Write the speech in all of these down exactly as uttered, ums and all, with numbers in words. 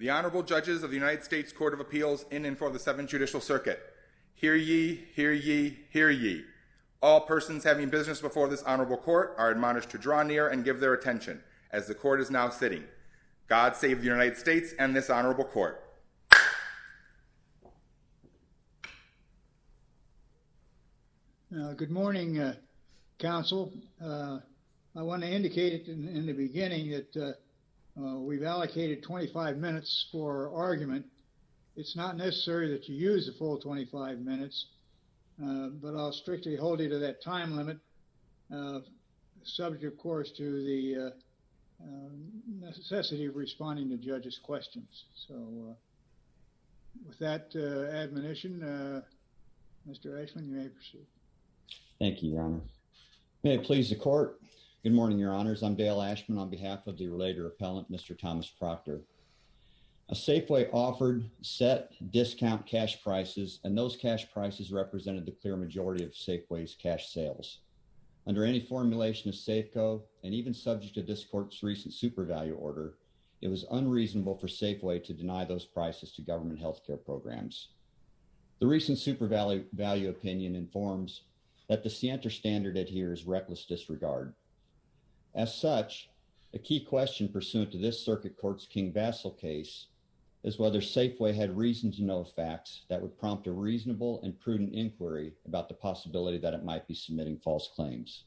The Honorable Judges of the United States Court of Appeals in and for the Seventh Judicial Circuit. Hear ye, hear ye, hear ye. All persons having business before this honorable court are admonished to draw near and give their attention, as the court is now sitting. God save the United States and this honorable court. Uh, good morning, uh, counsel. Uh, I want to indicate in, in the beginning that uh, uh, we've allocated twenty-five minutes for argument. It's not necessary that you use the full twenty-five minutes, uh, but I'll strictly hold you to that time limit, uh, subject, of course, to the uh, uh, necessity of responding to judges' questions. So uh, with that uh, admonition, uh, Mister Ashman, you may proceed. Thank you, Your Honor. May it please the court. Good morning, Your Honors. I'm Dale Ashman on behalf of the relator appellant, Mister Thomas Proctor. A Safeway offered set discount cash prices, and those cash prices represented the clear majority of Safeway's cash sales. Under any formulation of Safeco, and even subject to this court's recent super value order, it was unreasonable for Safeway to deny those prices to government healthcare programs. The recent super value, value opinion informs that the Sienter standard adheres reckless disregard. As such, a key question pursuant to this circuit court's King Vassal case is whether Safeway had reason to know facts that would prompt a reasonable and prudent inquiry about the possibility that it might be submitting false claims.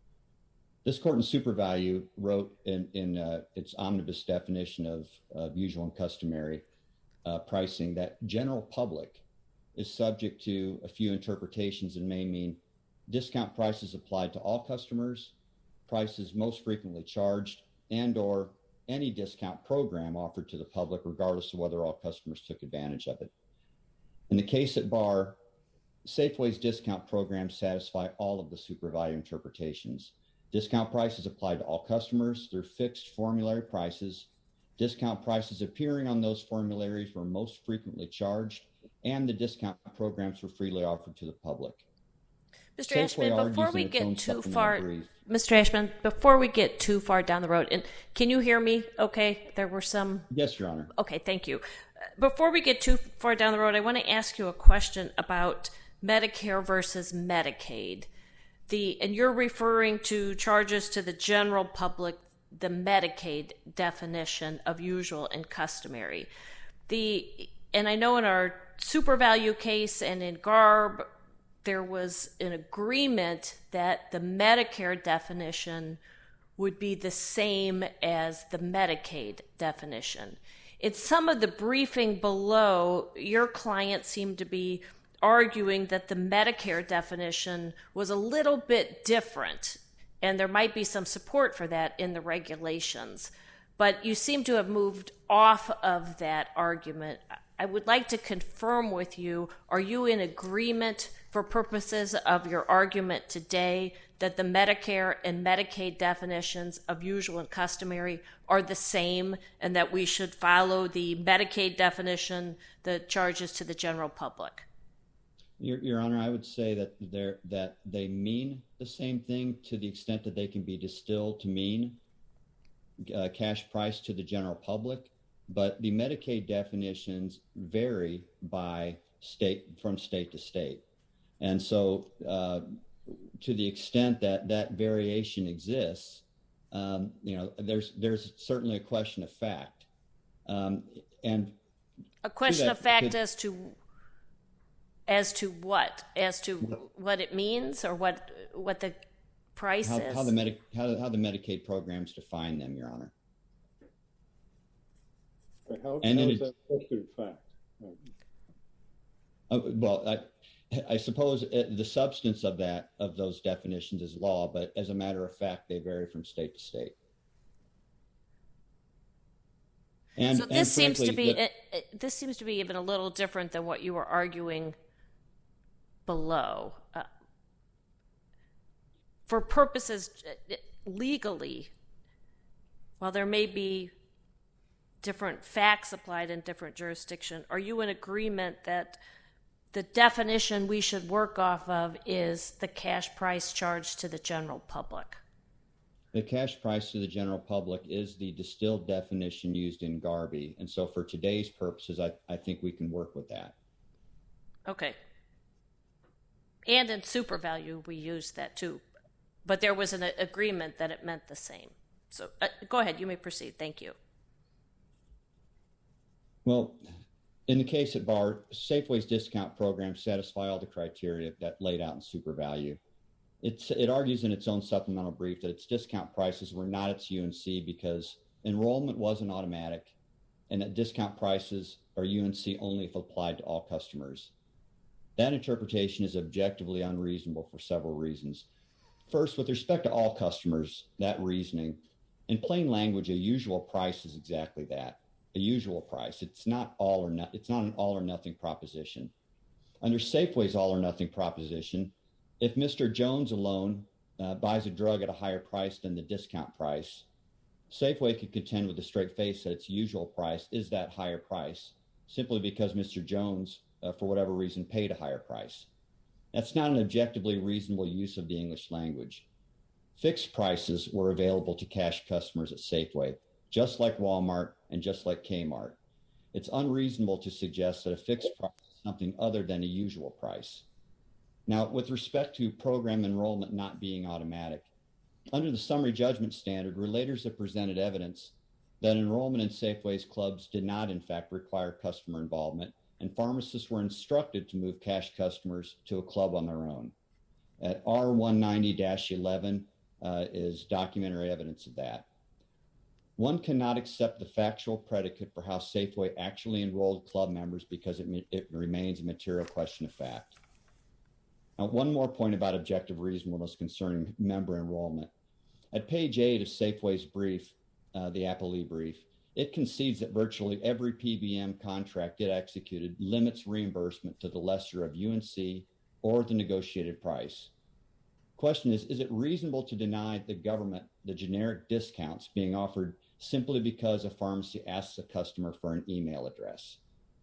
This court in super value wrote in, in uh, its omnibus definition of, of usual and customary uh, pricing that general public is subject to a few interpretations and may mean discount prices applied to all customers, prices most frequently charged, and or any discount program offered to the public, regardless of whether all customers took advantage of it. In the case at bar, Safeway's discount programs satisfy all of the super value interpretations. Discount prices applied to all customers, they're fixed formulary prices, discount prices appearing on those formularies were most frequently charged, and the discount programs were freely offered to the public. Mister Ashman, before we get too far, Mister Ashman, before we get too far down the road, and can you hear me okay? There were some... Yes, Your Honor. Okay, thank you. Before we get too far down the road, I want to ask you a question about Medicare versus Medicaid. The and you're referring to charges to the general public, the Medicaid definition of usual and customary. The and I know in our super value case and in G A R B, there was an agreement that the Medicare definition would be the same as the Medicaid definition. In some of the briefing below, your client seemed to be arguing that the Medicare definition was a little bit different, and there might be some support for that in the regulations. But you seem to have moved off of that argument. I would like to confirm with you, are you in agreement for purposes of your argument today that the Medicare and Medicaid definitions of usual and customary are the same and that we should follow the Medicaid definition that charges to the general public? Your, Your Honor, I would say that they're, that they mean the same thing to the extent that they can be distilled to mean uh, cash price to the general public. But the Medicaid definitions vary by state, from state to state. And so uh, to the extent that that variation exists, um, you know, there's there's certainly a question of fact. Um, and a question that, of fact could, as to as to what? As to what it means or what what the price how, is? How the, Medi- how, how the Medicaid programs define them, Your Honor. But how, and how it, is that question of fact? Uh, well, I, I suppose it, the substance of that, of those definitions is law, but as a matter of fact, they vary from state to state. And, so this and seems frankly, to be the, it, it, this seems to be even a little different than what you were arguing below. Uh, for purposes legally, while there may be different facts applied in different jurisdictions, are you in agreement that the definition we should work off of is the cash price charged to the general public? The cash price to the general public is the distilled definition used in Garby. And so for today's purposes, I, I think we can work with that. Okay. And in super value, we used that too. But there was an agreement that it meant the same. So uh, go ahead, you may proceed. Thank you. Well, in the case at bar, Safeway's discount programs satisfy all the criteria that laid out in super value. It's, it argues in its own supplemental brief that its discount prices were not its U N C because enrollment wasn't automatic and that discount prices are U N C only if applied to all customers. That interpretation is objectively unreasonable for several reasons. First, with respect to all customers, that reasoning, in plain language, a usual price is exactly that, a usual price. It's not all or not, it's not an all or nothing proposition. Under Safeway's all or nothing proposition, if Mister Jones alone uh, buys a drug at a higher price than the discount price, Safeway could contend with a straight face that its usual price is that higher price, simply because Mister Jones, uh, for whatever reason, paid a higher price. That's not an objectively reasonable use of the English language. Fixed prices were available to cash customers at Safeway, just like Walmart and just like Kmart. It's unreasonable to suggest that a fixed price is something other than a usual price. Now, with respect to program enrollment not being automatic, under the summary judgment standard, relators have presented evidence that enrollment in Safeway's clubs did not, in fact, require customer involvement, and pharmacists were instructed to move cash customers to a club on their own. At R one ninety dash eleven uh, is documentary evidence of that. One cannot accept the factual predicate for how Safeway actually enrolled club members because it, it remains a material question of fact. Now, one more point about objective reasonableness concerning member enrollment. At page eight of Safeway's brief, uh, the Appellee brief, it concedes that virtually every P B M contract it executed limits reimbursement to the lesser of U N C or the negotiated price. Question is, is it reasonable to deny the government the generic discounts being offered simply because a pharmacy asks a customer for an email address?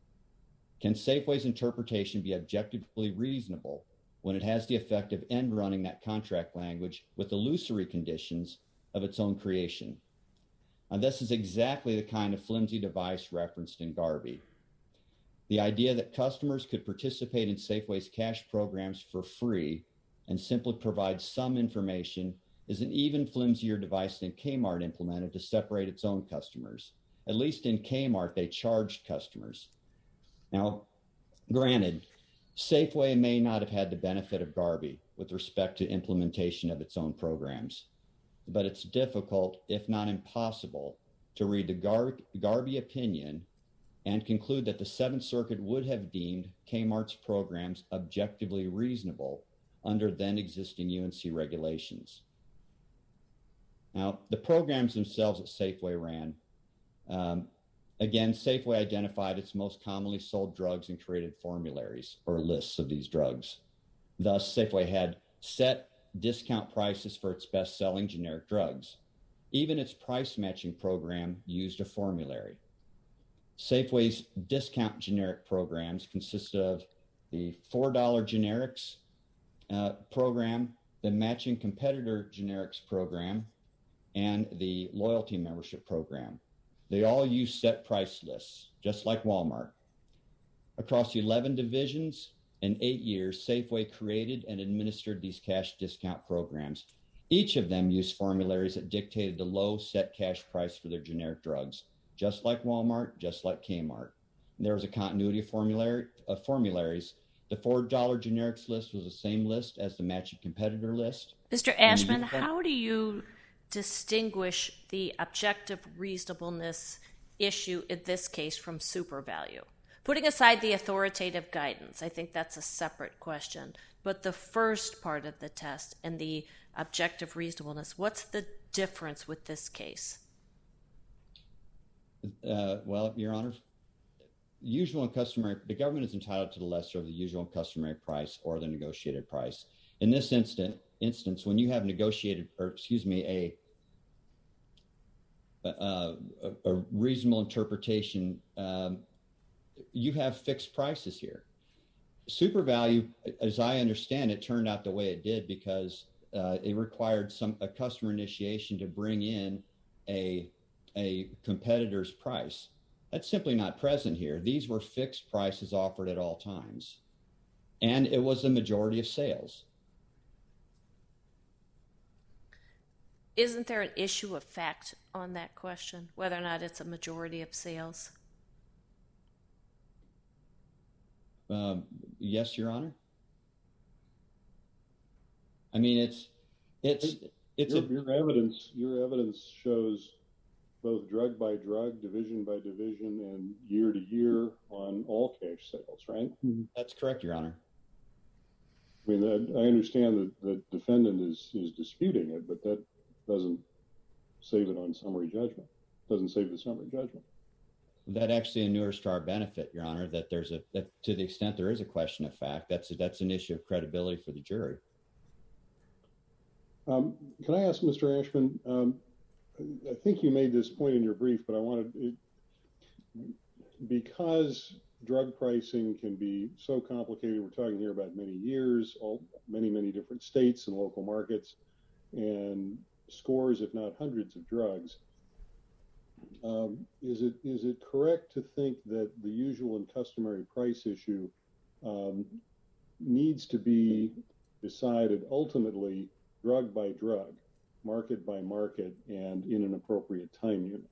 Can Safeway's interpretation be objectively reasonable when it has the effect of end running that contract language with illusory conditions of its own creation? Now, this is exactly the kind of flimsy device referenced in Garby. The idea that customers could participate in Safeway's cash programs for free and simply provide some information is an even flimsier device than Kmart implemented to separate its own customers. At least in Kmart, they charged customers. Now, granted, Safeway may not have had the benefit of Garby with respect to implementation of its own programs, but it's difficult, if not impossible, to read the Gar- Garby opinion and conclude that the Seventh Circuit would have deemed Kmart's programs objectively reasonable under then existing U N C regulations. Now, the programs themselves that Safeway ran, um, again, Safeway identified its most commonly sold drugs and created formularies or lists of these drugs. Thus, Safeway had set discount prices for its best-selling generic drugs. Even its price matching program used a formulary. Safeway's discount generic programs consist of the four dollar generics uh, program, the matching competitor generics program, and the loyalty membership program. They all use set price lists, just like Walmart. Across eleven divisions in eight years, Safeway created and administered these cash discount programs. Each of them used formularies that dictated the low set cash price for their generic drugs, just like Walmart, just like Kmart. And there was a continuity of, formulary, of formularies. The four dollar generics list was the same list as the matching competitor list. Mister Ashman, how do you distinguish the objective reasonableness issue in this case from super value? Putting aside the authoritative guidance, I think that's a separate question. But the first part of the test and the objective reasonableness, what's the difference with this case? Uh, well, Your Honor, usual and customary, the government is entitled to the lesser of the usual and customary price or the negotiated price. In this instant, instance, when you have negotiated, or excuse me, a Uh, a, a reasonable interpretation, um, you have fixed prices here. Super value, as I understand it, turned out the way it did because uh, it required some a customer initiation to bring in a a competitor's price. That's simply not present here. These were fixed prices offered at all times, and it was the majority of sales. Isn't there an issue of fact on that question, whether or not it's a majority of sales? Um, yes, Your Honor. I mean, it's it's it's your, a, your evidence. Your evidence shows both drug by drug, division by division, and year to year on all cash sales, right? That's correct, Your Honor. I mean, that, I understand that the defendant is is disputing it, but that doesn't save it on summary judgment. Doesn't save the summary judgment. That actually inures to our benefit, Your Honor. That there's a that to the extent there is a question of fact, that's a, that's an issue of credibility for the jury. Um, can I ask Mister Ashman? Um, I think you made this point in your brief, but I wanted it, because drug pricing can be so complicated. We're talking here about many years, all many many different states and local markets, and scores, if not hundreds, of drugs. Um, is it is it correct to think that the usual and customary price issue um, needs to be decided ultimately drug by drug, market by market, and in an appropriate time unit?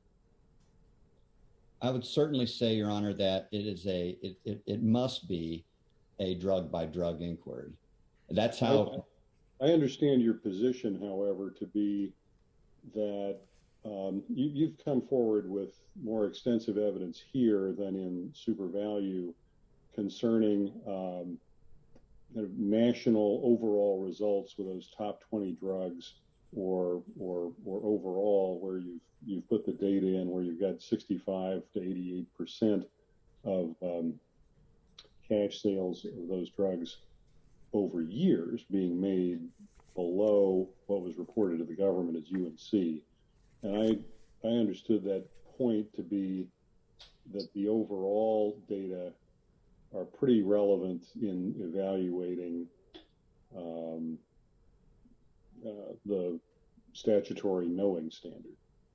I would certainly say, Your Honor, that it is a it, it, it must be a drug by drug inquiry. That's how I, I understand your position, however, to be that um, you, you've come forward with more extensive evidence here than in Super Value concerning um, kind of national overall results with those top twenty drugs, or or or overall where you've you've put the data in where you've got sixty-five to eighty-eight percent of um, cash sales of those drugs over years being made below what was reported to the government as U N C. And I I understood that point to be that the overall data are pretty relevant in evaluating um, uh, the statutory knowing standard.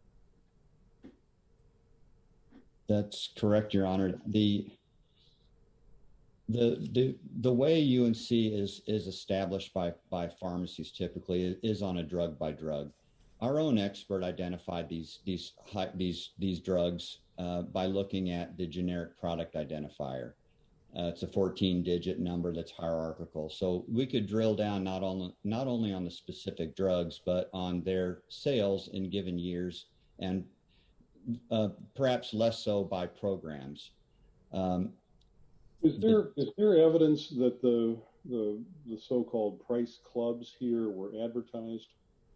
That's correct, Your Honor. The the the the way U N C is is established by by pharmacies typically is on a drug by drug. Our own expert identified these these high, these these drugs uh, by looking at the generic product identifier. Uh, it's a fourteen digit number that's hierarchical. So we could drill down not on not only on the specific drugs, but on their sales in given years, and uh, perhaps less so by programs. Um, is there the, is there evidence that the the the so-called price clubs here were advertised?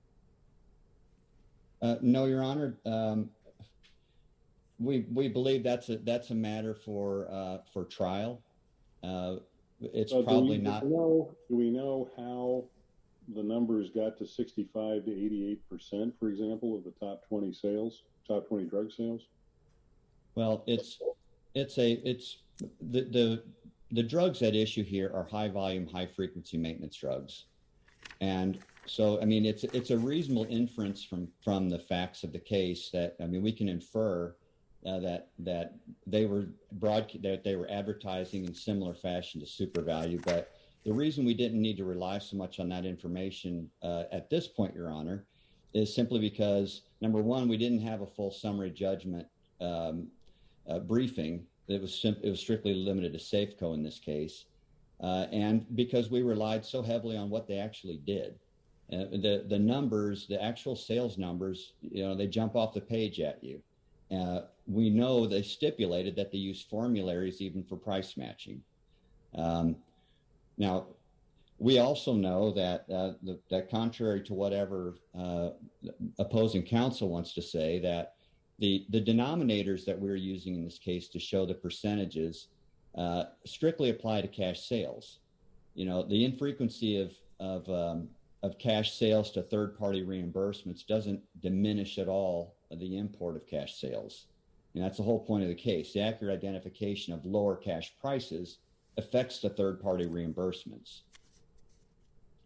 Uh, no, Your Honor. Um, we we believe that's a that's a matter for uh, for trial. Uh, it's uh, probably do we, not. Do we, know, do we know how the numbers got to sixty-five to eighty-eight percent, for example, of the top twenty sales, top twenty drug sales? Well, it's it's a it's the the the drugs at issue here are high volume, high frequency maintenance drugs, and so I mean it's it's a reasonable inference from from the facts of the case that I mean we can infer. Uh, that that they were broad that they were advertising in similar fashion to Super Value, but the reason we didn't need to rely so much on that information uh, at this point, Your Honor, is simply because number one, we didn't have a full summary judgment um, uh, briefing. It was sim- it was strictly limited to Safeco in this case, uh, and because we relied so heavily on what they actually did, uh, the the numbers, the actual sales numbers, you know, they jump off the page at you. Uh, we know they stipulated that they use formularies even for price matching. Um, now, we also know that uh, the, that contrary to whatever uh, opposing counsel wants to say, that the, the denominators that we're using in this case to show the percentages uh, strictly apply to cash sales. You know, the infrequency of of um, of cash sales to third-party reimbursements doesn't diminish at all the import of cash sales. And that's the whole point of the case. The accurate identification of lower cash prices affects the third-party reimbursements.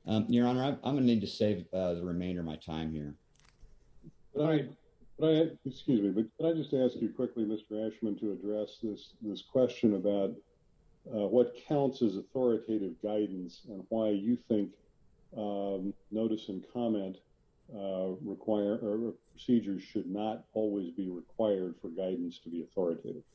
Um, Your Honor, I'm, I'm going to need to save uh, the remainder of my time here. But I, but I, excuse me, but can I just ask you quickly, Mister Ashman, to address this this question about uh, what counts as authoritative guidance and why you think um, notice and comment uh, require or procedures should not always be required for guidance to be authoritative?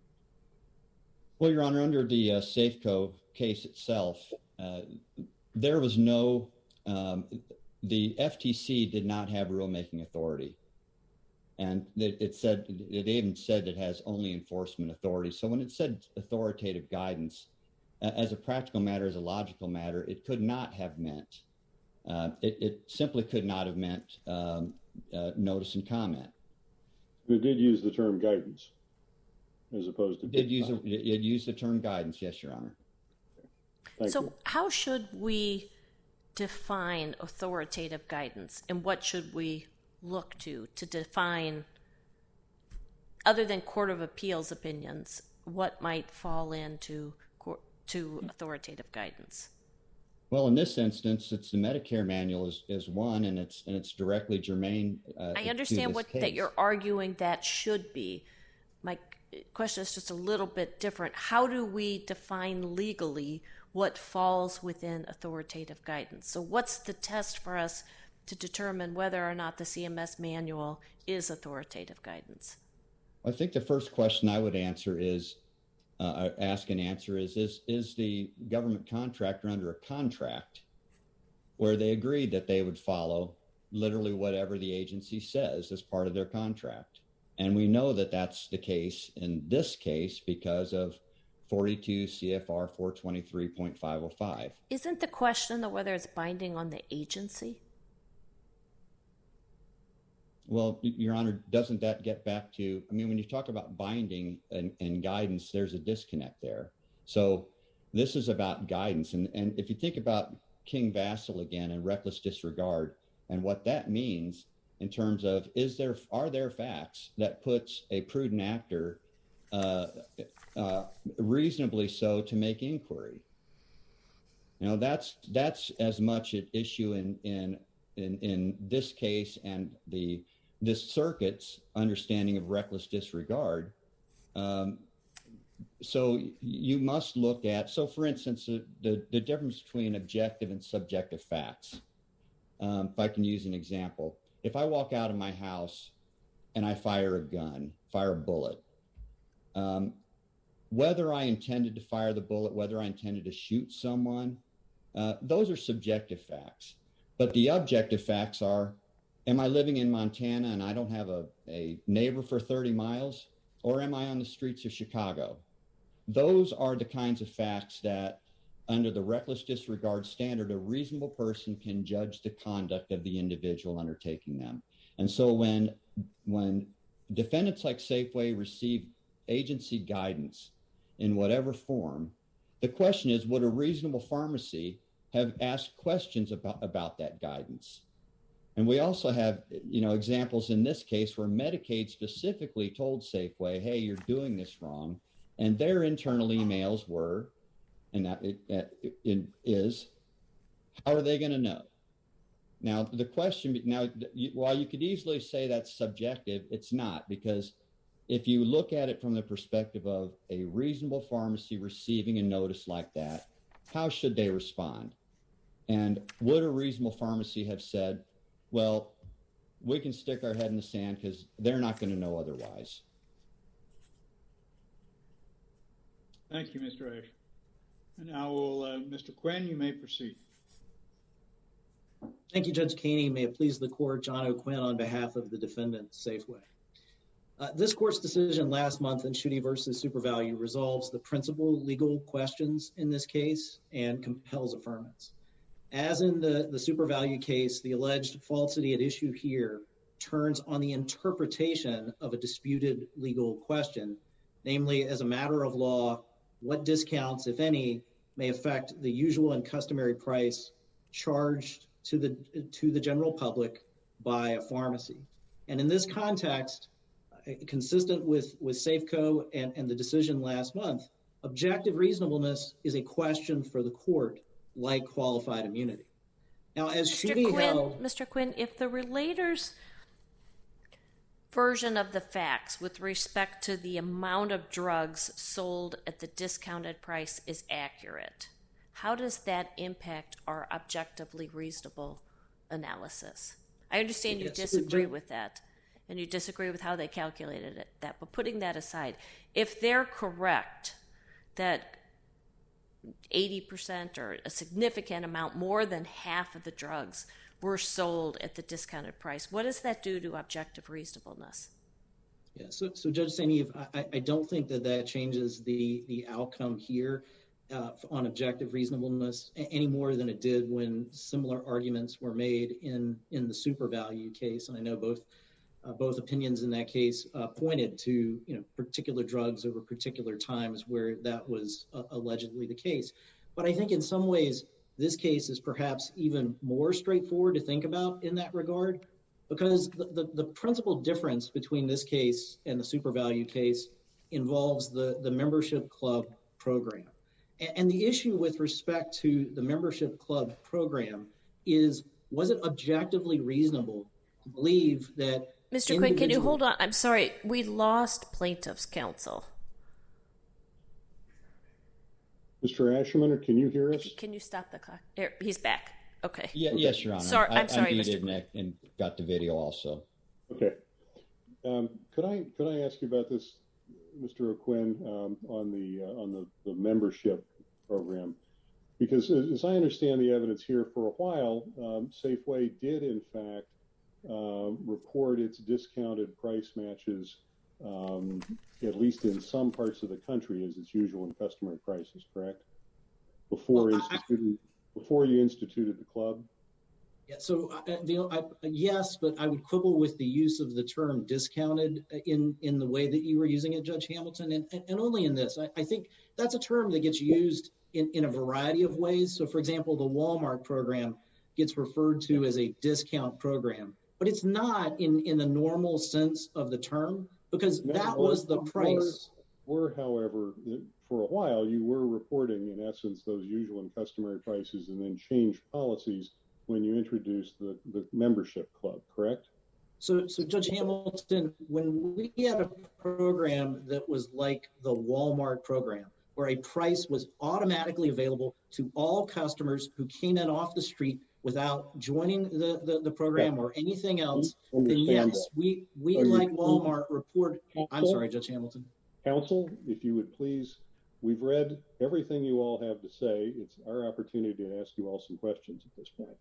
Well, Your Honor, under the uh, Safeco case itself, uh, there was no, um, the F T C did not have rulemaking authority. And it, it said, it even said it has only enforcement authority. So when it said authoritative guidance, uh, as a practical matter, as a logical matter, it could not have meant, uh, it, it simply could not have meant um, uh, notice and comment. It did use the term guidance as opposed to. It did use, a, it used the term guidance, yes, Your Honor. Thank so you. How should we define authoritative guidance, and what should we look to to define, other than Court of Appeals opinions, what might fall into to authoritative guidance? Well, in this instance, it's the Medicare manual is, is one, and it's and it's directly germane. Uh, I understand what case. that you're arguing that should be. My question is just a little bit different. How do we define legally what falls within authoritative guidance? So what's the test for us to determine whether or not the C M S manual is authoritative guidance? I think the first question I would answer is, uh, ask and answer is, is, is the government contractor under a contract where they agreed that they would follow literally whatever the agency says as part of their contract? And we know that that's the case in this case because of forty-two C F R four twenty-three point five oh five. Isn't the question of whether it's binding on the agency? Well, Your Honor, doesn't that get back to, I mean, when you talk about binding and, and guidance, there's a disconnect there. So this is about guidance. And, and if you think about King Vassal again and reckless disregard and what that means in terms of, is there, are there facts that puts a prudent actor uh, uh, reasonably so to make inquiry? You know, that's, that's as much an issue in, in, in, in this case and the, this circuit's understanding of reckless disregard. Um, so you must look at, so for instance, the, the, the difference between objective and subjective facts. Um, if I can use an example, if I walk out of my house and I fire a gun, fire a bullet, um, whether I intended to fire the bullet, whether I intended to shoot someone, uh, those are subjective facts. But the objective facts are, am I living in Montana and I don't have a, a neighbor for thirty miles? Or am I on the streets of Chicago? Those are the kinds of facts that, under the reckless disregard standard, a reasonable person can judge the conduct of the individual undertaking them. And so when, when defendants like Safeway receive agency guidance in whatever form, the question is, would a reasonable pharmacy have asked questions about, about that guidance? And we also have, you know, examples in this case where Medicaid specifically told Safeway, hey, you're doing this wrong. And their internal emails were, and that it, it, it is, how are they going to know? Now, the question, now, you, while you could easily say that's subjective, it's not, because if you look at it from the perspective of a reasonable pharmacy receiving a notice like that, how should they respond? And would a reasonable pharmacy have said, well, we can stick our head in the sand because they're not going to know otherwise? Thank you, Mister Ash. And now, will, uh, Mister Quinn, you may proceed. Thank you, Judge Keeney. May it please the court, John O'Quinn on behalf of the defendant, Safeway. Uh, this court's decision last month in Schuette versus SuperValue resolves the principal legal questions in this case and compels affirmance. As in the, the SuperValue case, the alleged falsity at issue here turns on the interpretation of a disputed legal question, namely, as a matter of law, what discounts, if any, may affect the usual and customary price charged to the to the general public by a pharmacy. And in this context, consistent with, with Safeco and, and the decision last month, objective reasonableness is a question for the court, like qualified immunity. Now, as Mister Schuette Quinn, held, Mister Quinn, if the relator's version of the facts with respect to the amount of drugs sold at the discounted price is accurate, how does that impact our objectively reasonable analysis? I understand you Yes, disagree Judge- with that, and you disagree with how they calculated it. That, but putting that aside, if they're correct that eighty percent or a significant amount, more than half of the drugs were sold at the discounted price, what does that do to objective reasonableness? Yeah, so, so Judge Saint Eve, I, I don't think that that changes the, the outcome here uh, on objective reasonableness any more than it did when similar arguments were made in, in the super value case. And I know both uh, both opinions in that case uh, pointed to you know particular drugs over particular times where that was uh, allegedly the case. But I think in some ways, this case is perhaps even more straightforward to think about in that regard, because the, the, the principal difference between this case and the super value case involves the, the membership club program. And, and the issue with respect to the membership club program is, was it objectively reasonable to believe that Mister Quinn, can you hold on? I'm sorry, we lost plaintiff's counsel. Mister Asherman, can you hear us? Can you stop the clock? There, he's back. Okay. Yeah, Okay. Yes, Your Honor. Sorry, I, I'm sorry, I Mister muted and, and got the video also. Okay. Um, could I could I ask you about this, Mister O'Quinn, um, on the uh, on the, the membership program? Because as, as I understand the evidence here, for a while, um, Safeway did in fact uh, report its discounted price matches, um, at least in some parts of the country, as its usual and customary prices. Correct? Before Well, I- instituting, before you instituted the club. Yeah, so uh, the, I, yes, but I would quibble with the use of the term discounted in, in the way that you were using it, Judge Hamilton, and, and only in this. I, I think that's a term that gets used in, in a variety of ways. So, for example, the Walmart program gets referred to as a discount program, but it's not in, in the normal sense of the term, because No, that well, was the price. Were, however, for a while, you were reporting, in essence, those usual and customary prices and then changed policies when you introduced the, the membership club, correct? So, so Judge Hamilton, when we had a program that was like the Walmart program, where a price was automatically available to all customers who came in off the street without joining the, the, the program Yeah. or anything else, then Understand yes, that. we, we Are you- like Walmart report. I'm Counsel? sorry, Judge Hamilton. Counsel, if you would please, we've read everything you all have to say. It's our opportunity to ask you all some questions at this point.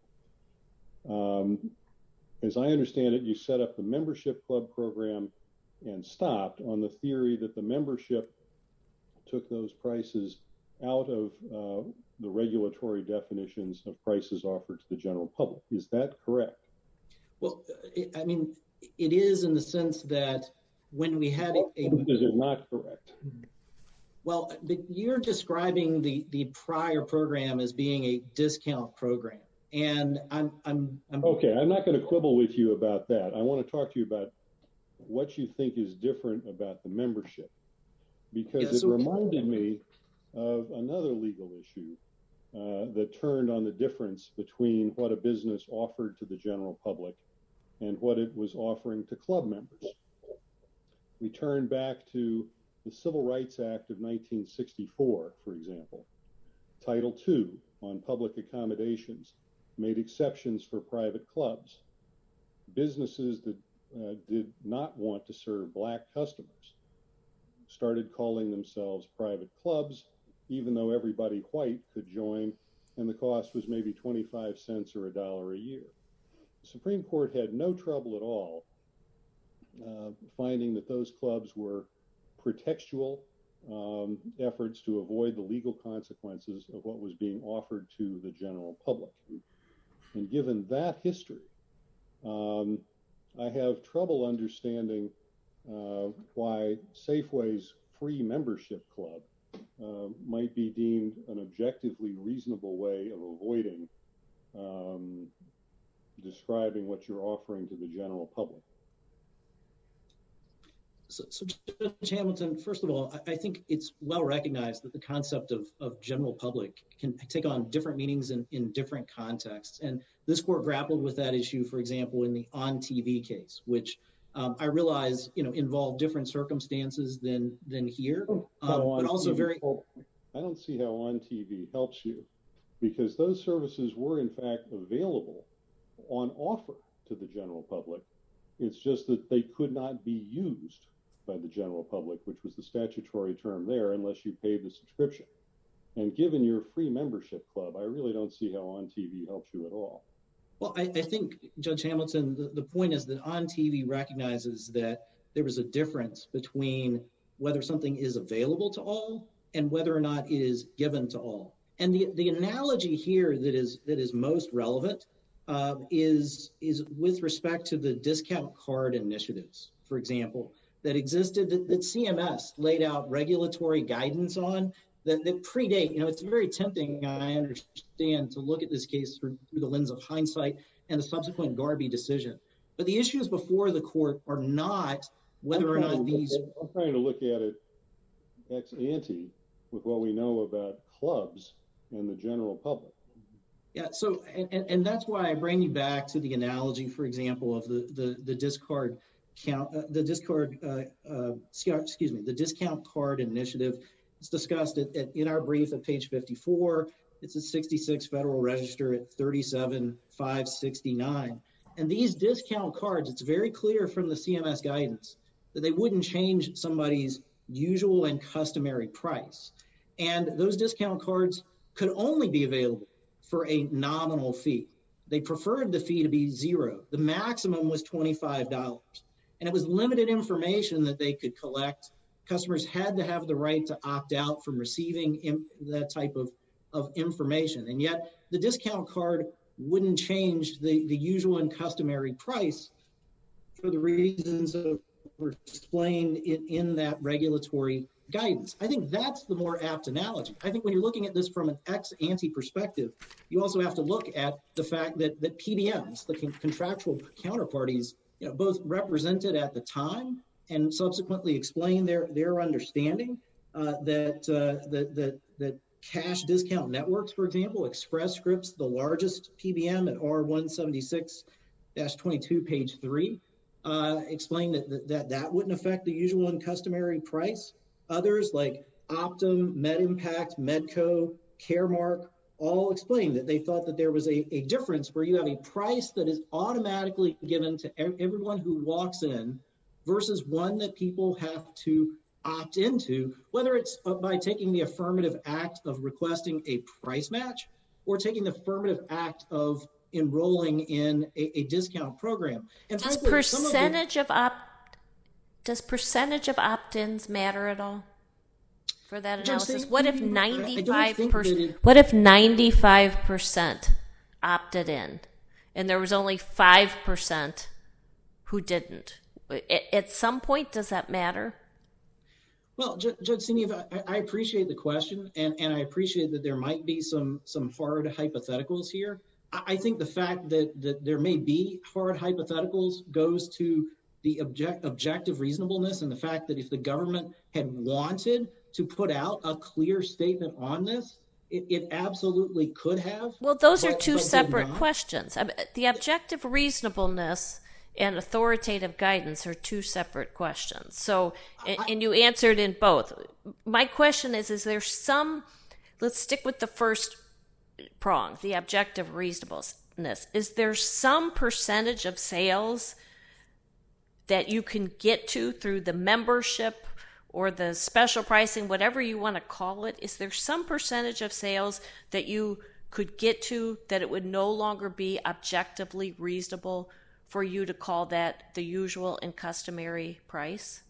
Um, as I understand it, you set up the membership club program and stopped on the theory that the membership took those prices out of uh, the regulatory definitions of prices offered to the general public. Is that correct? Well, it, I mean, it is in the sense that when we had a, a Is it not correct? well, but you're describing the, the prior program as being a discount program. And I'm, I'm, I'm Okay, I'm not going to quibble with you about that. I want to talk to you about what you think is different about the membership, because Yeah, it so- reminded me of another legal issue uh, that turned on the difference between what a business offered to the general public and what it was offering to club members. We turn back to the Civil Rights Act of nineteen sixty-four, for example. Title two on public accommodations made exceptions for private clubs. Businesses that uh, did not want to serve black customers started calling themselves private clubs, even though everybody white could join, and the cost was maybe twenty-five cents or a dollar a year. The Supreme Court had no trouble at all uh, finding that those clubs were pretextual um, efforts to avoid the legal consequences of what was being offered to the general public. And given that history, um, I have trouble understanding uh, why Safeway's free membership club uh, might be deemed an objectively reasonable way of avoiding um, describing what you're offering to the general public. So, so Judge Hamilton, first of all, I, I think it's well recognized that the concept of, of general public can take on different meanings in, in different contexts. And this court grappled with that issue, for example, in the On T V case, which um, I realize, you know, involved different circumstances than than here, um, but also very... I don't see how On T V helps you, because those services were in fact available on offer to the general public. It's just that they could not be used by the general public, which was the statutory term there, unless you paid the subscription. And given your free membership club, I really don't see how On T V helps you at all. Well, I, I think, Judge Hamilton, the, the point is that On T V recognizes that there is a difference between whether something is available to all and whether or not it is given to all. And the, the analogy here that is that is most relevant uh, is, is with respect to the discount card initiatives, for example, that existed, that, that C M S laid out regulatory guidance on that, that predate. You know, it's very tempting, I understand, to look at this case through, through the lens of hindsight and the subsequent Garby decision. But the issues before the court are not whether or not these... At, I'm trying to look at it ex ante with what we know about clubs and the general public. Yeah, so, and, and that's why I bring you back to the analogy, for example, of the, the, the discard count, uh, the discard, uh, uh, excuse me, the discount card initiative. It's discussed at, at, in our brief at page fifty-four. It's at sixty-six Federal Register at thirty-seven five sixty-nine. And these discount cards, it's very clear from the C M S guidance that they wouldn't change somebody's usual and customary price. And those discount cards could only be available for a nominal fee. They preferred the fee to be zero. The maximum was twenty-five dollars. And it was limited information that they could collect. Customers had to have the right to opt out from receiving im- that type of, of information. And yet the discount card wouldn't change the, the usual and customary price for the reasons that were explained in, in that regulatory guidance. I think that's the more apt analogy. I think when you're looking at this from an ex-ante perspective, you also have to look at the fact that, that P B Ms, the con- contractual counterparties, you know, both represented at the time and subsequently explained their, their understanding uh, that, uh, that, that, that cash discount networks, for example, Express Scripts, the largest P B M at R one seventy-six dash twenty-two, page three, uh, explained that, that that wouldn't affect the usual and customary price. Others like Optum, MedImpact, Medco, Caremark, all explained that they thought that there was a, a difference where you have a price that is automatically given to everyone who walks in versus one that people have to opt into, whether it's by taking the affirmative act of requesting a price match or taking the affirmative act of enrolling in a, a discount program. And does frankly, percentage of, the, of opt does percentage of opt-ins matter at all for that analysis? What if ninety-five percent? What if ninety-five percent opted in, and there was only five percent who didn't? At some point, does that matter? Well, Judge Senev, I, I appreciate the question, and, and I appreciate that there might be some some hard hypotheticals here. I, I think the fact that, that there may be hard hypotheticals goes to the object, objective reasonableness and the fact that if the government had wanted to put out a clear statement on this, it, it absolutely could have. Well, those but, are two but separate questions. I mean, the objective reasonableness and authoritative guidance are two separate questions. So, and, and you answered in both. My question is, is there some, let's stick with the first prong, the objective reasonableness. Is there some percentage of sales that you can get to through the membership or the special pricing, whatever you want to call it? Is there some percentage of sales that you could get to that it would no longer be objectively reasonable for you to call that the usual and customary price?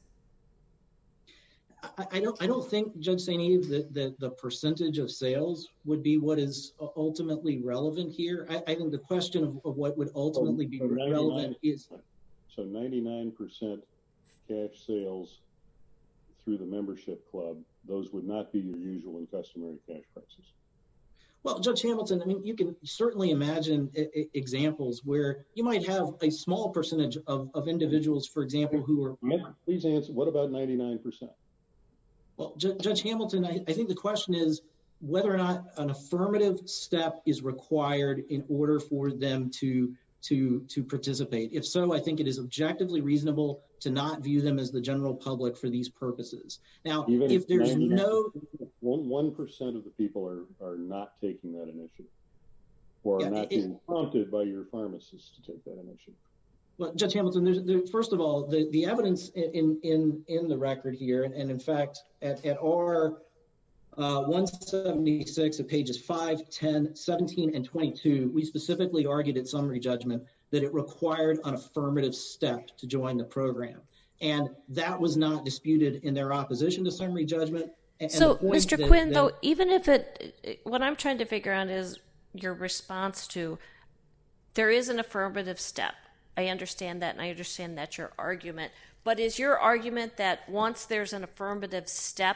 I, I don't. I don't think, Judge Saint Eve, that, that the percentage of sales would be what is ultimately relevant here. I, I think the question of, of what would ultimately be so relevant is. So ninety-nine percent cash sales through the membership club, those would not be your usual and customary cash prices. Well, Judge Hamilton, I mean, you can certainly imagine I- I examples where you might have a small percentage of, of individuals, for example, who are... Please answer, what about ninety-nine percent? Well, J- Judge Hamilton, I, I think the question is whether or not an affirmative step is required in order for them to, to, to participate. If so, I think it is objectively reasonable to not view them as the general public for these purposes. Now, Even if there's no... One percent of the people are, are not taking that initiative or Yeah, not it- being prompted by your pharmacist to take that initiative. Well, Judge Hamilton, there's, there, first of all, the, the evidence in, in, in the record here, and, and in fact, at, at our uh, one seventy-six at pages five, ten, seventeen, and twenty-two, we specifically argued at summary judgment that it required an affirmative step to join the program. And that was not disputed in their opposition to summary judgment. And So, the point Mister that- Quinn, that- though, even if it, what I'm trying to figure out is your response to, there is an affirmative step. I understand that, and I understand that's your argument. But is your argument that once there's an affirmative step,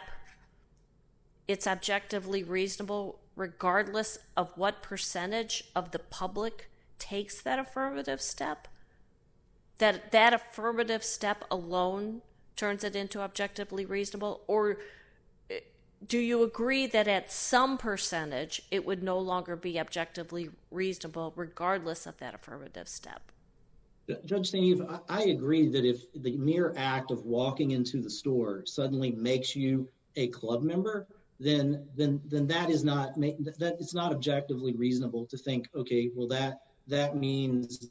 it's objectively reasonable regardless of what percentage of the public takes that affirmative step? That that affirmative step alone turns it into objectively reasonable? Or do you agree that at some percentage it would no longer be objectively reasonable regardless of that affirmative step? Judge Saint Eve, I, I agree that if the mere act of walking into the store suddenly makes you a club member, then then then that is not that it's not objectively reasonable to think, okay, well that that means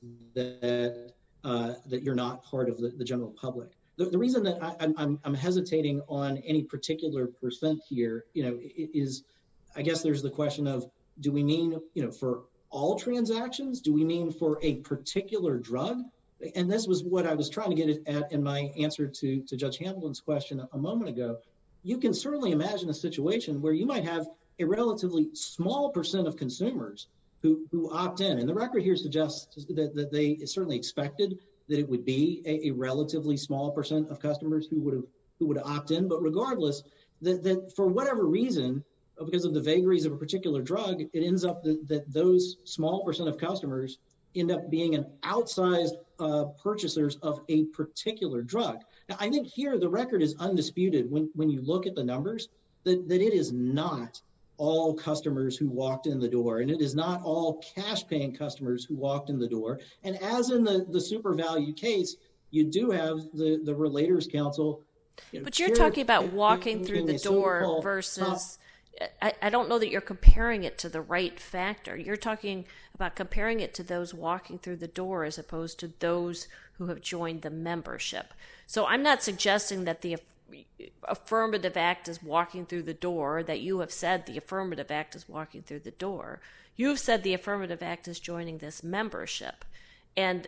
that uh, that you're not part of the, the general public. The, the reason that I, I'm I'm hesitating on any particular percent here, you know, is I guess there's the question of, do we mean, you know, for all transactions? Do we mean for a particular drug? And this was what I was trying to get at in my answer to, to Judge Hamilton's question a moment ago. You can certainly imagine a situation where you might have a relatively small percent of consumers who, who opt in. And the record here suggests that, that they certainly expected that it would be a, a relatively small percent of customers who would have who would opt in. But regardless, that, that for whatever reason, because of the vagaries of a particular drug, it ends up that, that those small percent of customers end up being an outsized uh, purchasers of a particular drug. Now, I think here the record is undisputed when, when you look at the numbers, that, that it is not all customers who walked in the door, and it is not all cash-paying customers who walked in the door. And as in the, the super value case, you do have the, the Relators Council. You know, But you're talking about walking through the door versus... I, I don't know that you're comparing it to the right factor. You're talking about comparing it to those walking through the door as opposed to those who have joined the membership. So I'm not suggesting that the affirmative act is walking through the door, that you have said the affirmative act is walking through the door. You've said the affirmative act is joining this membership. And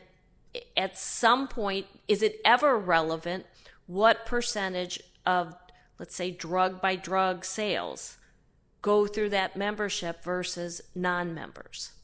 at some point, is it ever relevant what percentage of, let's say, drug-by-drug sales go through that membership versus non-members?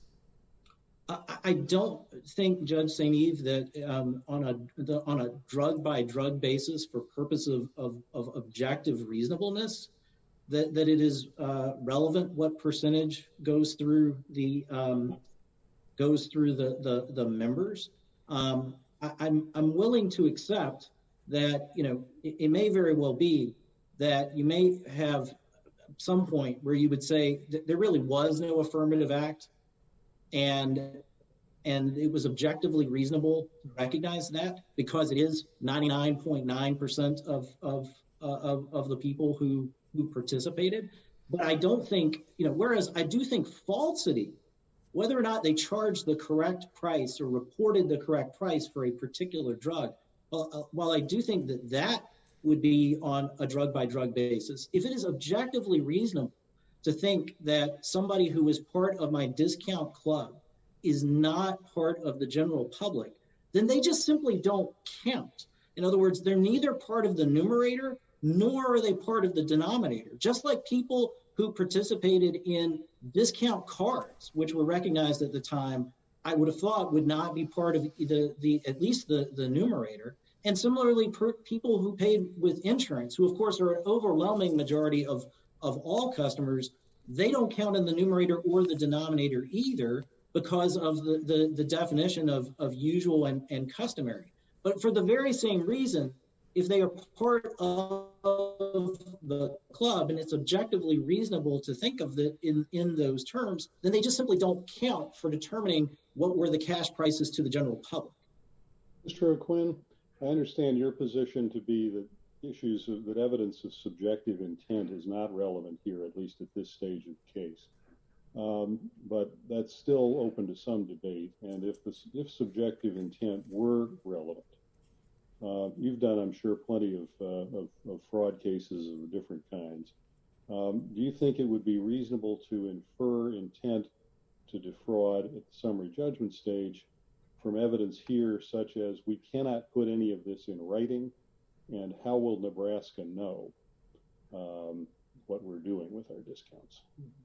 I don't think, Judge Saint Eve, that um, on a the, on a drug-by-drug basis for purpose of, of, of objective reasonableness, that, that it is uh, relevant what percentage goes through the um, goes through the the, the members. Um, I, I'm I'm willing to accept that, you know, it, it may very well be that you may have some point where you would say that there really was no affirmative act, and and it was objectively reasonable to recognize that because it is ninety-nine point nine percent of of, uh, of of the people who who participated. But I don't think, you know, whereas I do think falsity, whether or not they charged the correct price or reported the correct price for a particular drug, well, uh, while I do think that that would be on a drug-by-drug basis, if it is objectively reasonable to think that somebody who is part of my discount club is not part of the general public, then they just simply don't count. In other words, they're neither part of the numerator nor are they part of the denominator. Just like people who participated in discount cards, which were recognized at the time, I would have thought would not be part of the, the at least the, the numerator. And similarly, per, people who paid with insurance, who of course are an overwhelming majority of, of all customers, they don't count in the numerator or the denominator either because of the, the, the definition of, of usual and, and customary. But for the very same reason, if they are part of the club and it's objectively reasonable to think of it in, in those terms, then they just simply don't count for determining what were the cash prices to the general public. Mister O'Quinn, I understand your position to be that issues of, that evidence of subjective intent is not relevant here, at least at this stage of the case. Um, but that's still open to some debate. And if the, if subjective intent were relevant, uh, you've done, I'm sure, plenty of, uh, of, of fraud cases of different kinds. Um, do you think it would be reasonable to infer intent to defraud at the summary judgment stage from evidence here, such as we cannot put any of this in writing, and how will Nebraska know um, what we're doing with our discounts?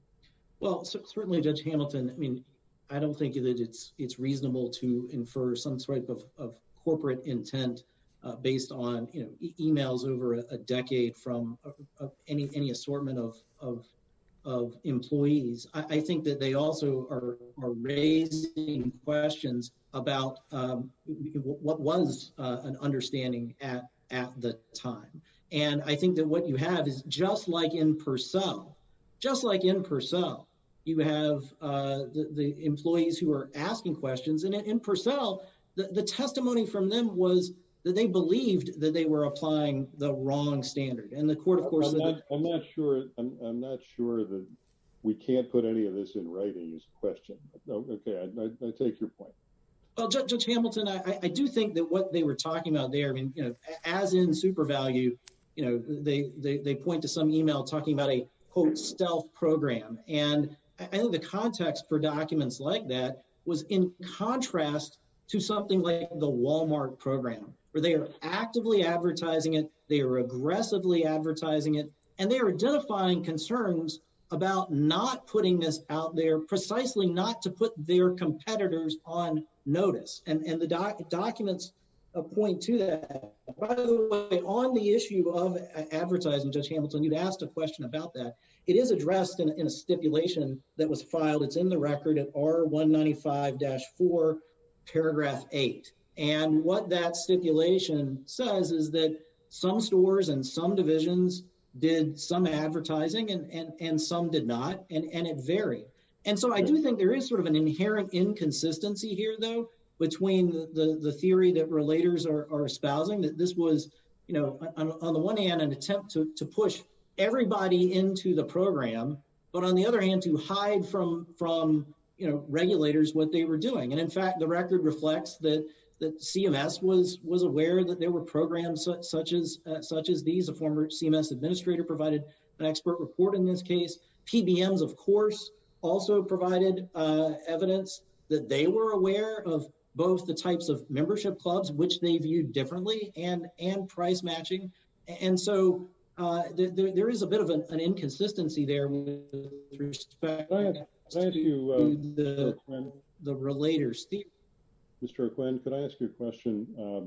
Well, so certainly, Judge Hamilton, I mean, I don't think that it's it's reasonable to infer some sort of, of corporate intent uh, based on, you know, e- emails over a, a decade from uh, uh, any any assortment of of, of employees. I, I think that they also are, are raising questions about um, what was uh, an understanding at at the time. And I think that what you have is just like in Purcell, just like in Purcell, you have uh, the, the employees who are asking questions. And in, in Purcell, the, the testimony from them was that they believed that they were applying the wrong standard. And the court, of course, I'm said not, that, I'm not sure. I'm, I'm not sure that we can't put any of this in writing is a question. Okay, I, I, I take your point. Well, Judge, Judge Hamilton, I, I do think that what they were talking about there, I mean, you know, as in SuperValue, you know, they, they, they point to some email talking about a, quote, stealth program. And I think the context for documents like that was in contrast to something like the Walmart program, where they are actively advertising it, they are aggressively advertising it, and they are identifying concerns about not putting this out there, precisely not to put their competitors on notice. And, and the doc, documents uh, point to that. By the way, on the issue of advertising, Judge Hamilton, you'd asked a question about that. It is addressed in, in a stipulation that was filed. It's in the record at R one ninety-five dash four, paragraph eight. And what that stipulation says is that some stores and some divisions did some advertising and, and, and some did not, and, and it varied. And so I do think there is sort of an inherent inconsistency here, though, between the, the, the theory that relators are, are espousing, that this was, you know, on, on the one hand, an attempt to, to push everybody into the program, but on the other hand, to hide from, from, you know, regulators what they were doing. And in fact, the record reflects that that C M S was was aware that there were programs such, such as uh, such as these. A former C M S administrator provided an expert report in this case. P B Ms, of course, also provided uh, evidence that they were aware of both the types of membership clubs, which they viewed differently, and and price matching. And so uh, there, there is a bit of an, an inconsistency there with respect Can I ask, can I ask you, uh, to the, the relators theory. Mister O'Quinn, could I ask you a question? Um,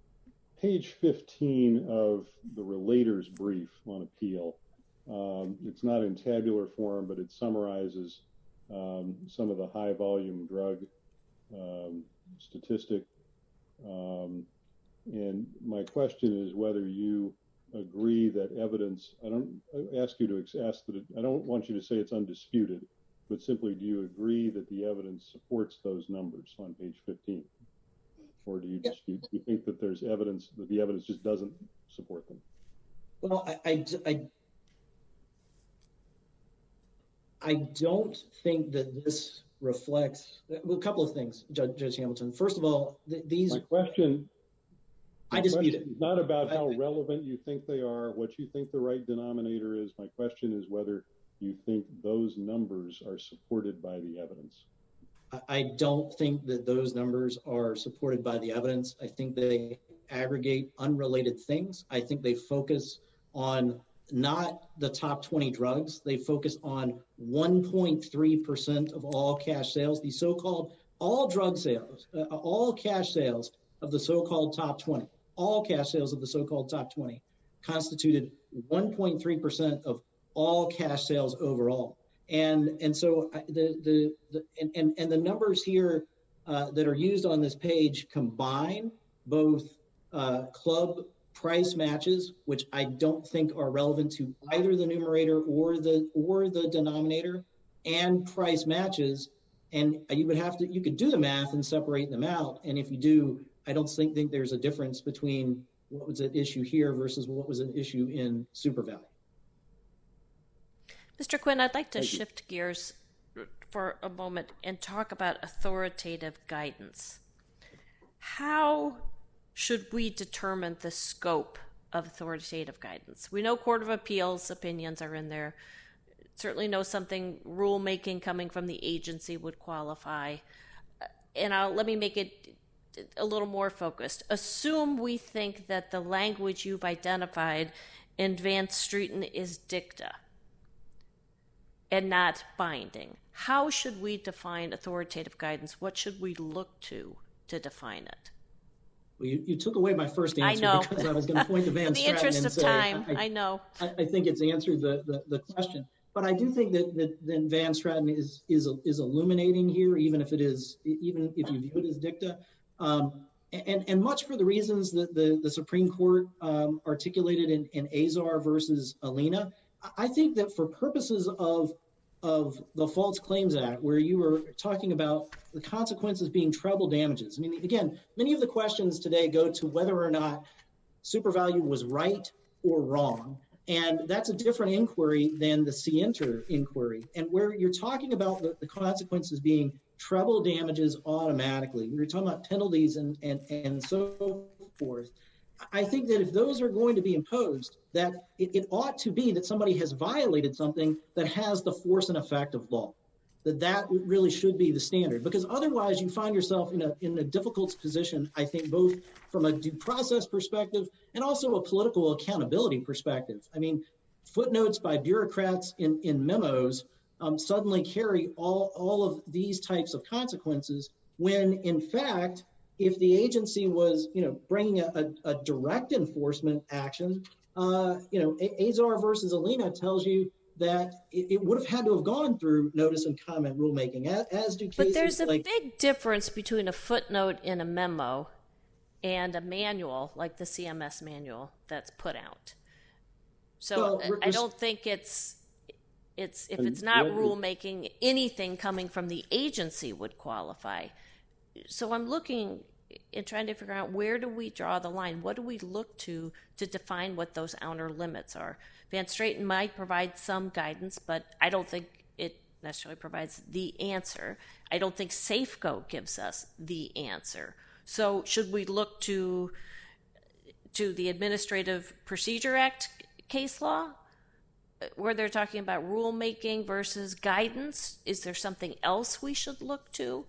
page fifteen of the relator's brief on appeal, um, it's not in tabular form, but it summarizes um, some of the high volume drug um, statistic. Um, and my question is whether you agree that evidence, I don't I ask you to ask that, it, I don't want you to say it's undisputed, but simply, do you agree that the evidence supports those numbers on page fifteen? Or do you dispute? Do you think that there's evidence, that the evidence just doesn't support them? Well, I, I, I, I don't think that this reflects, well, a couple of things, Judge, Judge Hamilton. First of all, th- these... My question... I dispute it. It's not about how I, relevant you think they are, what you think the right denominator is. My question is whether you think those numbers are supported by the evidence. I don't think that those numbers are supported by the evidence. I think they aggregate unrelated things. I think they focus on not the top twenty drugs. They focus on one point three percent of all cash sales, the so-called all drug sales, uh, all cash sales of the so-called top twenty, all cash sales of the so-called top twenty constituted one point three percent of all cash sales overall. And and so the the, the and, and and the numbers here uh, that are used on this page combine both uh, club price matches, which I don't think are relevant to either the numerator or the or the denominator, and price matches. And you would have to you could do the math and separate them out. And if you do, I don't think, think there's a difference between what was at issue here versus what was an issue in SuperValue. Mister Quinn, I'd like to Thank shift you. gears for a moment and talk about authoritative guidance. How should we determine the scope of authoritative guidance? We know Court of Appeals opinions are in there. Certainly know something rulemaking coming from the agency would qualify. And I'll, let me make it a little more focused. Assume we think that the language you've identified in Van Straaten is dicta and not binding. How should we define authoritative guidance? What should we look to to define it? Well, you, you took away my first answer I know. because I was going to point to Van In the Straaten interest and of say, time, I, I know. I, I think it's answered the, the, the question. But I do think that, that, that Van Straaten is is is illuminating here, even if it is, even if you view it as dicta, um, and and much for the reasons that the, the Supreme Court um, articulated in, in Azar versus Alina. I think that for purposes of of the False Claims Act, where you were talking about the consequences being treble damages. I mean, again, many of the questions today go to whether or not SuperValue was right or wrong. And that's a different inquiry than the Sienter inquiry. And where you're talking about the, the consequences being treble damages automatically, you're talking about penalties and, and, and so forth. I think that if those are going to be imposed, that it, it ought to be that somebody has violated something that has the force and effect of law, that that really should be the standard. Because otherwise you find yourself in a in a difficult position, I think, both from a due process perspective and also a political accountability perspective. I mean, footnotes by bureaucrats in, in memos um, suddenly carry all, all of these types of consequences when, in fact, if the agency was, you know, bringing a, a, a direct enforcement action, uh, you know, Azar versus Alina tells you that it, it would have had to have gone through notice and comment rulemaking, as, as do cases like... But there's a like, big difference between a footnote in a memo and a manual, like the C M S manual that's put out. So well, I don't think it's, it's if it's not rulemaking, anything coming from the agency would qualify. So I'm looking and trying to figure out, where do we draw the line? What do we look to to define what those outer limits are? Van Straaten might provide some guidance, but I don't think it necessarily provides the answer. I don't think Safeco gives us the answer. So should we look to to the Administrative Procedure Act case law, where they're talking about rulemaking versus guidance? Is there something else we should look to?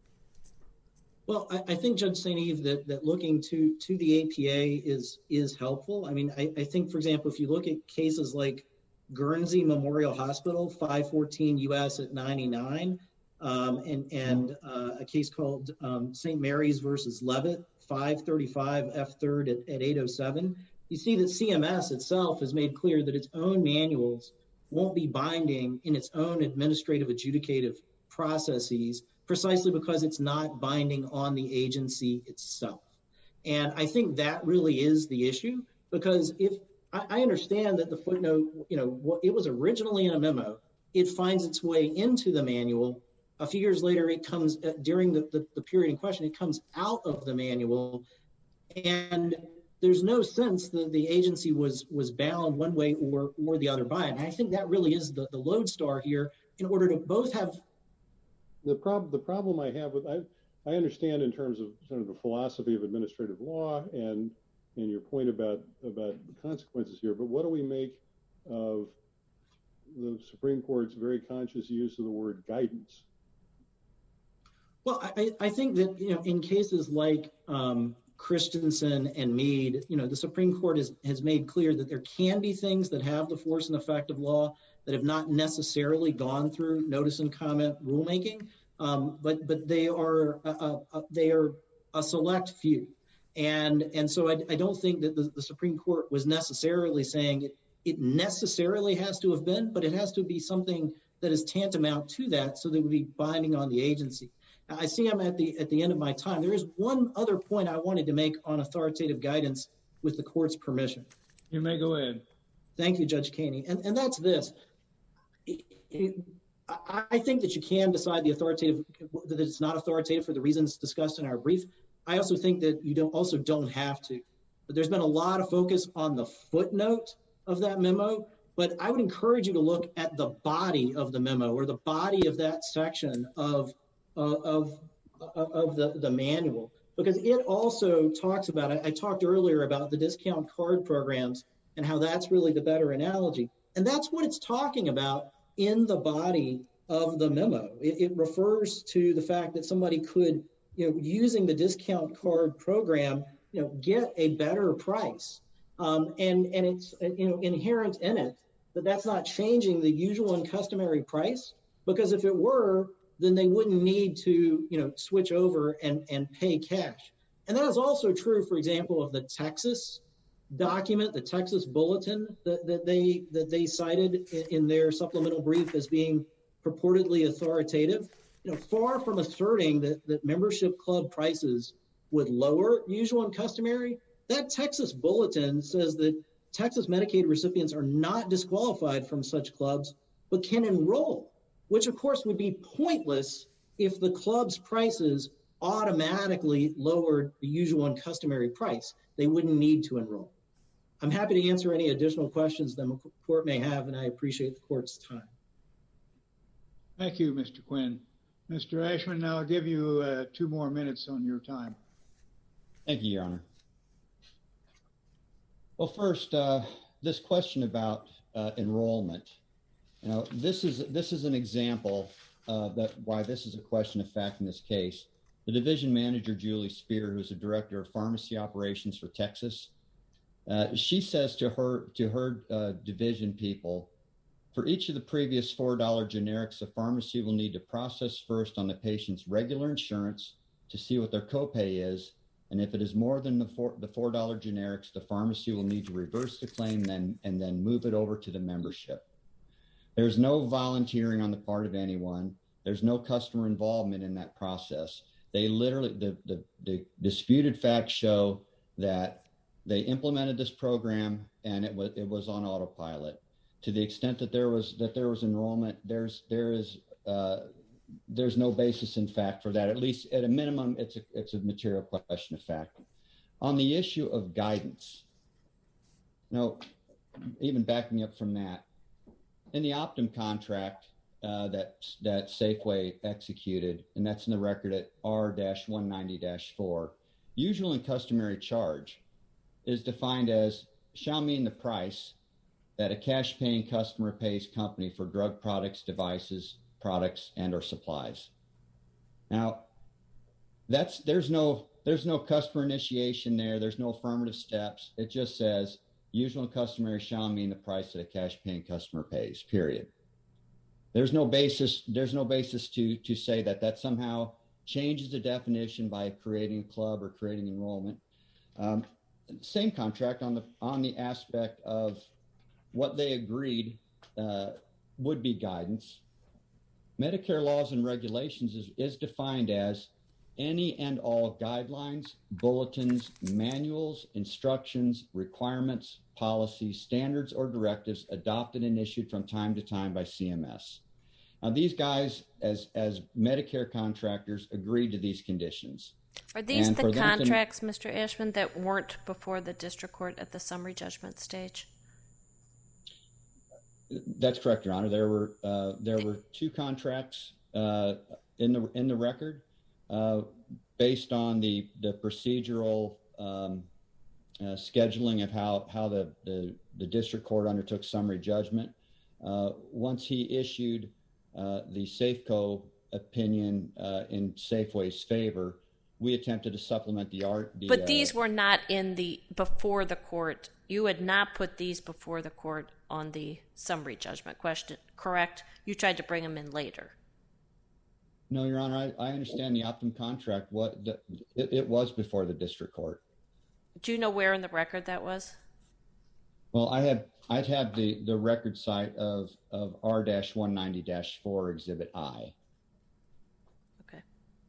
Well, I, I think, Judge Saint Eve, that, that looking to, to the A P A is is helpful. I mean, I, I think, for example, if you look at cases like Guernsey Memorial Hospital, five fourteen U S at ninety-nine, um, and, and uh, a case called um, Saint Mary's versus Levitt, five thirty-five F third at, at eight oh seven, you see that C M S itself has made clear that its own manuals won't be binding in its own administrative adjudicative processes, precisely because it's not binding on the agency itself. And I think that really is the issue, because if I, I understand that the footnote, you know, it was originally in a memo, it finds its way into the manual. A few years later, it comes uh, during the, the, the period in question, it comes out of the manual. And there's no sense that the agency was was bound one way or or the other by it. And I think that really is the, the lodestar here, in order to both have The problem, the problem I have with, I, I understand in terms of sort of the philosophy of administrative law and and your point about about the consequences here, but what do we make of the Supreme Court's very conscious use of the word guidance? Well, I, I think that, you know, in cases like um, Christensen and Meade, you know, the Supreme Court has, has made clear that there can be things that have the force and effect of law that have not necessarily gone through notice and comment rulemaking, um, but but they are uh, uh, they are a select few, and and so I, I don't think that the, the Supreme Court was necessarily saying it, it necessarily has to have been, but it has to be something that is tantamount to that, so that would be binding on the agency. I see I'm at the at the end of my time. There is one other point I wanted to make on authoritative guidance with the court's permission. You may go ahead. Thank you, Judge Caney. And, and that's this. It, it, I think that you can decide the authoritative, that it's not authoritative for the reasons discussed in our brief. I also think that you don't also don't have to. But there's been a lot of focus on the footnote of that memo, but I would encourage you to look at the body of the memo, or the body of that section of uh, of of the, the manual, because it also talks about, I, I talked earlier about the discount card programs and how that's really the better analogy. And that's what it's talking about in the body of the memo. It, it refers to the fact that somebody could, you know, using the discount card program, you know, get a better price. Um, and, and it's, you know, inherent in it that that's not changing the usual and customary price, because if it were, then they wouldn't need to, you know, switch over and, and pay cash. And that is also true, for example, of the Texas document, the Texas bulletin that, that they that they cited in, in their supplemental brief as being purportedly authoritative. You know, far from asserting that, that membership club prices would lower usual and customary, that Texas bulletin says that Texas Medicaid recipients are not disqualified from such clubs, but can enroll, which of course would be pointless if the club's prices automatically lowered the usual and customary price. They wouldn't need to enroll. I'm happy to answer any additional questions that the court may have, and I appreciate the court's time. Thank you, Mister Quinn. Mister Ashman, I'll give you uh, two more minutes on your time. Thank you, Your Honor. Well, first, uh, this question about uh, enrollment. You know, this is this is an example uh, that why this is a question of fact in this case. The division manager, Julie Spear, who's the director of pharmacy operations for Texas, uh, she says to her to her uh, division people, for each of the previous four dollar generics, the pharmacy will need to process first on the patient's regular insurance to see what their copay is, and if it is more than the four the four dollar generics, the pharmacy will need to reverse the claim then and then move it over to the membership. There's no volunteering on the part of anyone. There's no customer involvement in that process. They literally, the, the, the disputed facts show that they implemented this program and it was it was on autopilot. To the extent that there was that there was enrollment, there's there is uh, there's no basis in fact for that. At least at a minimum, it's a it's a material question of fact. On the issue of guidance, you know, even backing up from that, in the Optum contract uh, that that Safeway executed, and that's in the record at R one ninety dash four, usual and customary charge is defined as shall mean the price that a cash-paying customer pays company for drug products, devices, products, and or supplies. Now, that's there's no there's no customer initiation there. There's no affirmative steps. It just says usual and customary shall mean the price that a cash-paying customer pays, period. There's no basis, there's no basis to, to say that that somehow changes the definition by creating a club or creating enrollment. Um, same contract on the on the aspect of what they agreed uh, would be guidance. Medicare laws and regulations is, is defined as any and all guidelines, bulletins, manuals, instructions, requirements, policies, standards, or directives adopted and issued from time to time by C M S. Now, these guys, as as Medicare contractors, agreed to these conditions. Are these and the contracts, to, Mister Ashman, that weren't before the district court at the summary judgment stage? That's correct, Your Honor. There were uh, there were two contracts uh, in the in the record. Uh, based on the, the procedural um, uh, scheduling of how, how the, the, the district court undertook summary judgment. Uh, once he issued uh, the Safeco opinion uh, in Safeway's favor, we attempted to supplement the art. The, but these uh, were not in the before the court. You had not put these before the court on the summary judgment question, correct? You tried to bring them in later. No, Your Honor, I, I understand the Optum contract. What the, it, it was before the district court. Do you know where in the record that was? Well, I have I'd have the, the record site of, of R one ninety dash four Exhibit I. Okay.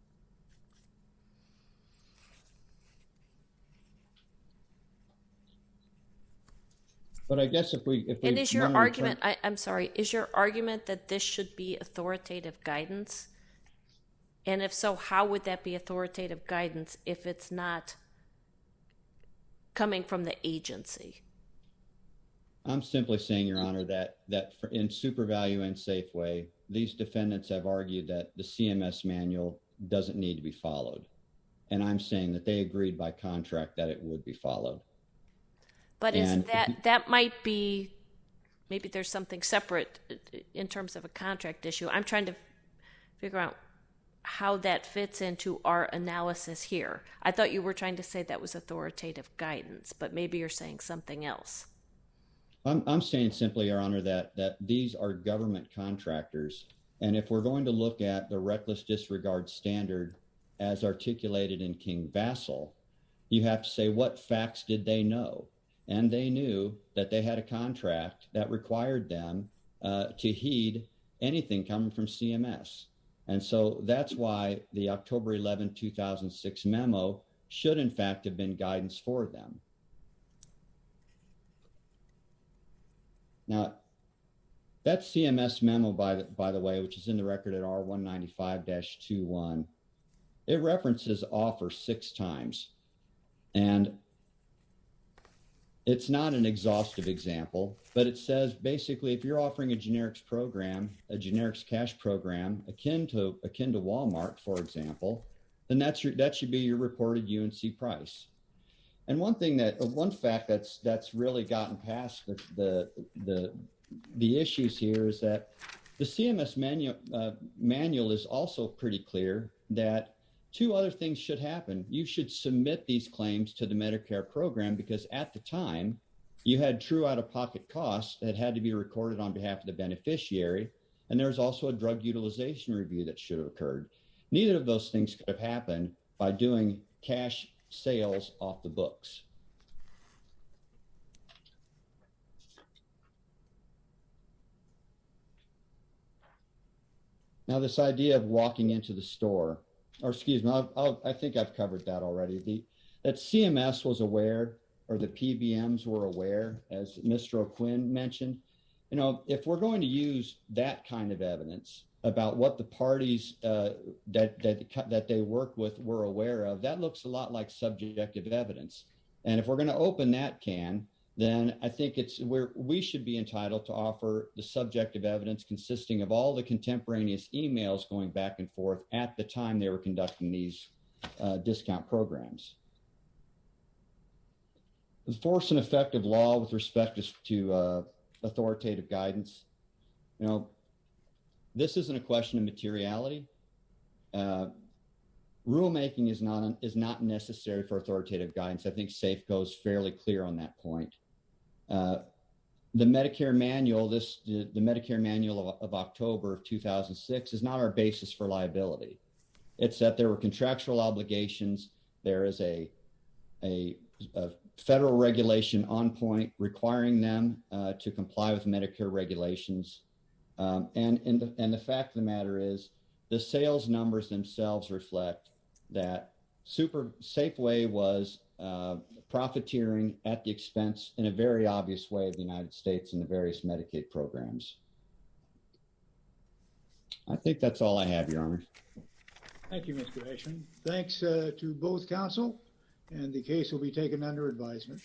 But I guess if we if we and is your wanna argument? return- I, I'm sorry. Is your argument that this should be authoritative guidance? And if so, how would that be authoritative guidance if it's not coming from the agency? I'm simply saying, Your Honor, that that for, in SuperValue and Safeway, these defendants have argued that the C M S manual doesn't need to be followed. And I'm saying that they agreed by contract that it would be followed. But is And- that that might be, maybe there's something separate in terms of a contract issue. I'm trying to figure out how that fits into our analysis here. I thought you were trying to say that was authoritative guidance, but maybe you're saying something else. I'm, I'm saying simply, Your Honor, that, that these are government contractors. And if we're going to look at the reckless disregard standard as articulated in King Vassal, you have to say, what facts did they know? And they knew that they had a contract that required them uh, to heed anything coming from C M S. And so that's why the October eleventh, two thousand six memo should in fact have been guidance for them. Now, that C M S memo, by the, by the way, which is in the record at R one ninety-five dash twenty-one, it references offer six times. And it's not an exhaustive example, but it says basically if you're offering a generics program, a generics cash program akin to akin to Walmart, for example, then that's your, that should be your reported U N C price. And one thing that one fact that's that's really gotten past the the the, the issues here is that the C M S manual uh, manual is also pretty clear that two other things should happen. You should submit these claims to the Medicare program because at the time you had true out-of-pocket costs that had to be recorded on behalf of the beneficiary. And there's also a drug utilization review that should have occurred. Neither of those things could have happened by doing cash sales off the books. Now, this idea of walking into the store, or excuse me, I'll, I'll, I think I've covered that already. The, that C M S was aware, or the P B Ms were aware, as Mister O'Quinn mentioned. You know, if we're going to use that kind of evidence about what the parties uh, that that that they work with were aware of, that looks a lot like subjective evidence. And if we're going to open that can, then I think it's where we should be entitled to offer the subjective evidence consisting of all the contemporaneous emails going back and forth at the time they were conducting these uh, discount programs. The force and effect of law with respect to uh, authoritative guidance, you know, this isn't a question of materiality. Uh, rulemaking is not is not necessary for authoritative guidance. I think Safeco is fairly clear on that point. Uh, the Medicare manual, this the, the Medicare manual of, of October of two thousand six is not our basis for liability. It's that there were contractual obligations. There is a a, a federal regulation on point requiring them uh, to comply with Medicare regulations. Um, and, and, the, and the fact of the matter is the sales numbers themselves reflect that Super Safeway was uh, profiteering at the expense in a very obvious way of the United States and the various Medicaid programs. I think that's all I have, Your Honor. Thank you, Mister Ashman. Thanks uh, to both counsel, and the case will be taken under advisement.